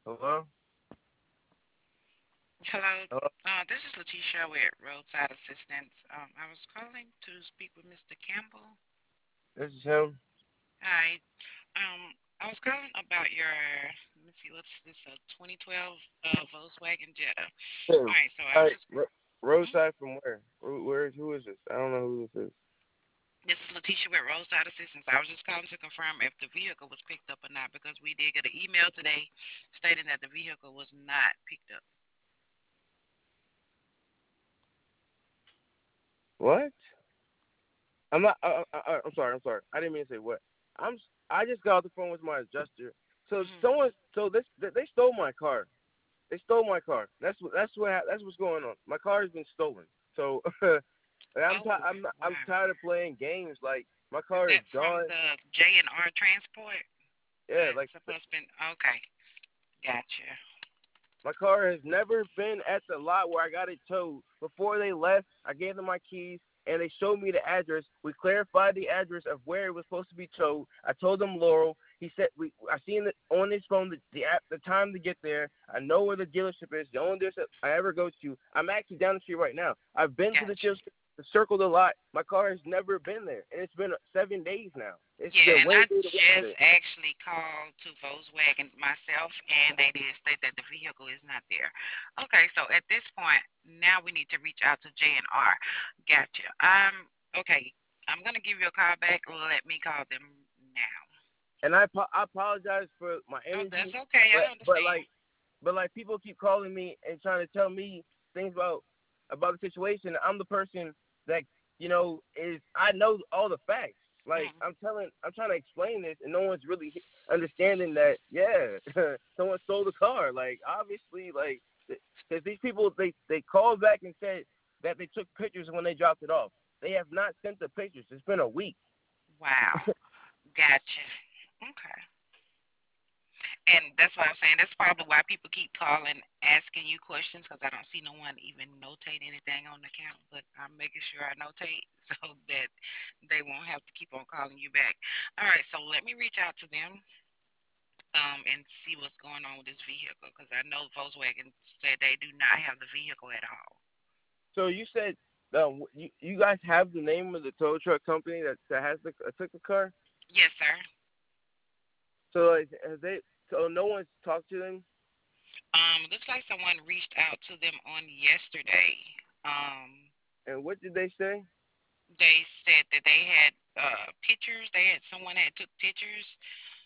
Hello? Hello, Hello? this is Letitia with Roadside Assistance. I was calling to speak with Mr. Campbell. This is him. Hi. I was calling about your, let me see, what's this, a 2012 Volkswagen Jetta. Hey, All right, so I was right, just, mhm. roadside from where? Who is this? I don't know who this is. This is Letitia with Roadside Assistance. I was just calling to confirm if the vehicle was picked up or not because we did get an email today stating that the vehicle was not picked up. What? I'm not. I'm sorry. I'm sorry. I didn't mean to say what. I just got off the phone with my adjuster. So Hmm. someone. So they stole my car. They stole my car. That's what's going on. My car has been stolen. So like, Oh, I'm wow. tired of playing games. Like my Is car is that from gone. the J&R Transport? Yeah. That's Like supposed to be okay. Gotcha. my car has never been at the lot where I got it towed. Before they left, I gave them my keys and they showed me the address. We clarified the address of where it was supposed to be towed. I told them Laurel. He said I seen it on his phone the app the time to get there. I know where the dealership is. The only dealership I ever go to. I'm actually down the street right now. I've been to the Gotcha. dealership, circled a lot. My car has never been there, and it's been 7 days now. It's Yeah, been and I Wednesday to just Wednesday. actually called to Volkswagen myself, and they did state that the vehicle is not there. Okay, so at this point, now we need to reach out to J&R. Gotcha. Okay. I'm gonna give you a call back. Let me call them now. And I apologize for my Oh, that's energy, okay. but I but understand. like but like people keep calling me and trying to tell me things about the situation. I'm the person that is I know all the facts. Like Mhm. I'm trying to explain this, and no one's really understanding that. Yeah, someone stole the car. Like obviously, like because these people they called back and said that they took pictures when they dropped it off. They have not sent the pictures. It's been a week. Wow. Gotcha. Okay. And that's what I'm saying. That's probably why people keep calling, asking you questions, because I don't see no one even notate anything on the account. But I'm making sure I notate so that they won't have to keep on calling you back. All right, so let me reach out to them and see what's going on with this vehicle, because I know Volkswagen said they do not have the vehicle at all. So you said you guys have the name of the tow truck company that has took the car. Yes, sir. So like, has they? So no one's talked to them. Looks like someone reached out to them on yesterday. Um, And what did they say? they said that they had pictures. They had someone had took pictures,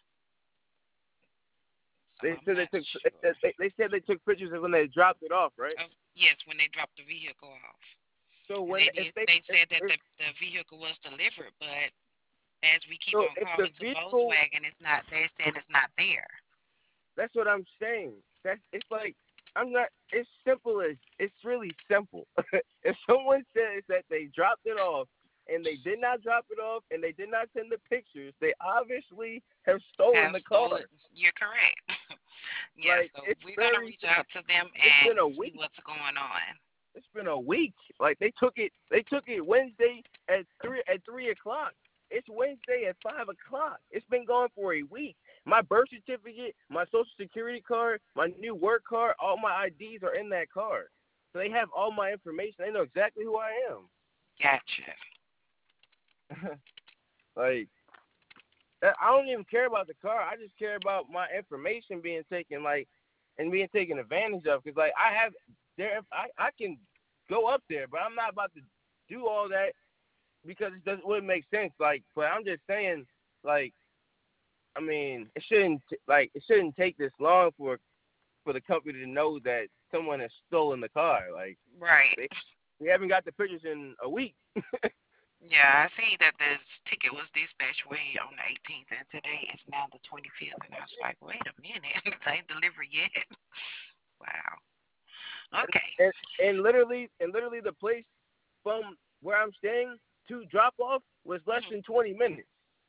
so They I'm said not sure. they said they took pictures of when they dropped it off, right? Of yes, when they dropped the vehicle off, So and when they if did. they They said that the vehicle was delivered, but as we keep on if the calling to vehicle, Volkswagen, it's not. They said it's not there. that's what I'm saying. That's it's like I'm not. It's simple as it's really simple. If someone says that they dropped it off and they did not drop it off and they did not send the pictures, they obviously have stolen Have the stolen. car. You're correct. Yeah, Like so it's we're gonna very reach out to them it's and been a see week. what's going on. It's been a week. Like they took it Wednesday at 3 o'clock. It's Wednesday at 5 o'clock. It's been gone for a week. My birth certificate, my social security card, my new work card, all my IDs are in that card. So they have all my information. They know exactly who I Gotcha. am. Like I don't even care about the car. I just care about my information being taken, like, and being taken advantage of. Cause like I have there, I can go up there, but I'm not about to do all that because it doesn't wouldn't make sense. Like, but I'm just saying, like, I mean, it shouldn't take this long for the company to know that someone has stolen the car. Like, Right. they we haven't got the pictures in a week. Yeah, I see that this ticket was dispatched way on the 18th, and today is now the 25th. And I was like, wait a minute, they ain't delivered yet. Wow. Okay. And literally the place from where I'm staying to drop off was less Hmm. than 20 minutes.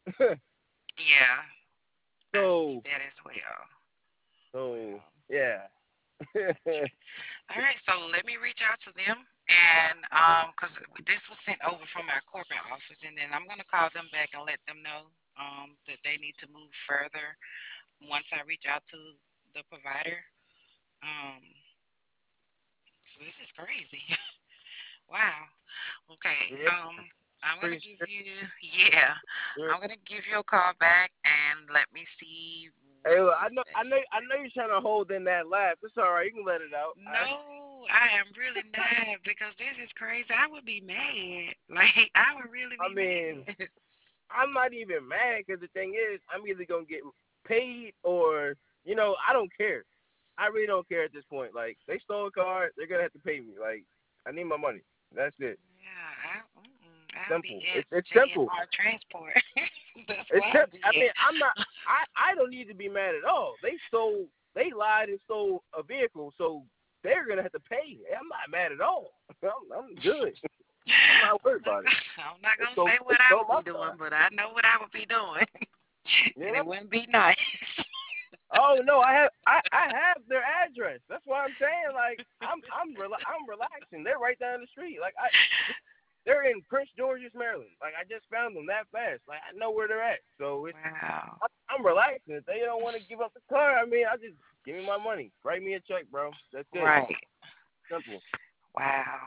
Yeah, I see so that as well. so Well, yeah. gotcha. All right, so let me reach out to them, and because this was sent over from our corporate office, and then I'm gonna call them back and let them know that they need to move further once I reach out to the provider. Um, so this is crazy. Wow. Okay. Yeah, I'm gonna pretty give sure. you yeah. I'm gonna give you a call back and let me see Hey, what look, they say. I know you're trying to hold in that laugh. It's all right. You can let it out. No, I am really not because this is crazy. I would be mad. Like I would really I be mean, mad. I'm not even mad because the thing is, I'm either gonna get paid or, I don't care. I really don't care at this point. Like, they stole a car, they're gonna have to pay me. Like, I need my money. That's it. Yeah, I'll be Simple. at It's simple. JNR Transport. That's It's where I'll simple. be I mean, at. I'm not. I don't need to be mad at all. They lied and stole a vehicle, so they're gonna have to pay. I'm not mad at all. I'm good. I'm not worried about it. I'm not They gonna stole say they what I stole would my be doing, car. but I know what I would be doing, and Yeah. it wouldn't be nice. Oh no, I have their address. That's what I'm saying. Like, I'm relaxing. They're right down the street. Like, they're in Prince George's, Maryland. Like, I just found them that fast. Like, I know where they're at. So Wow. I'm relaxing. If they don't want to give up the car, I mean, I just give me my money. Write me a check, bro. That's it. Right. Simple. Wow.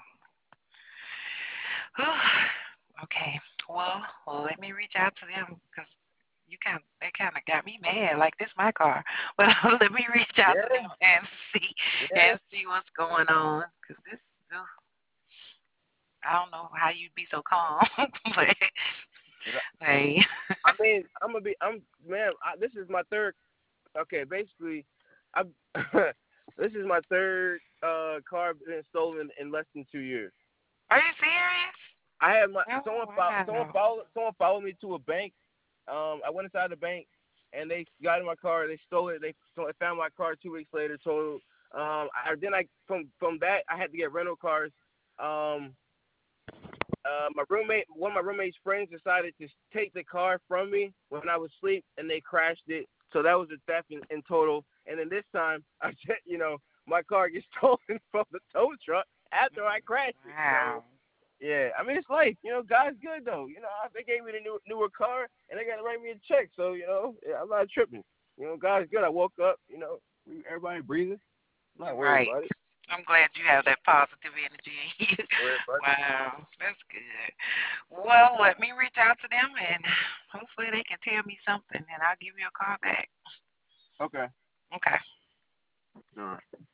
Okay. Well, let me reach out to them because they kind of got me mad. Like this my car, but let me reach out to Yeah, them yeah. and see what's going on. Cause this, ugh, I don't know how you'd be so calm, but hey, I mean, man. This is my third. Okay, basically, I. This is my third car being stolen in less than 2 years. are you serious? I had my Oh wow. someone followed me to a bank. I went inside the bank and they got in my car. They stole it. They found my car 2 weeks later. Total. Then I from that I had to get rental cars. Um, one of my roommate's friends decided to take the car from me when I was asleep, and they crashed it. So that was a theft in total. And then this time, my car gets stolen from the tow truck after I crashed it. So Wow. yeah, I mean, it's life. God's good though. They gave me the newer car, and they got to write me a check. So yeah, I'm not tripping. God's good. I woke up. Everybody breathing. I'm not worried Right. about it. I'm glad you have that positive energy in you. Worried about Wow, that's good. Well, let me reach out to them and hopefully they can tell me something and I'll give you a call back. it. Okay. Okay. All right.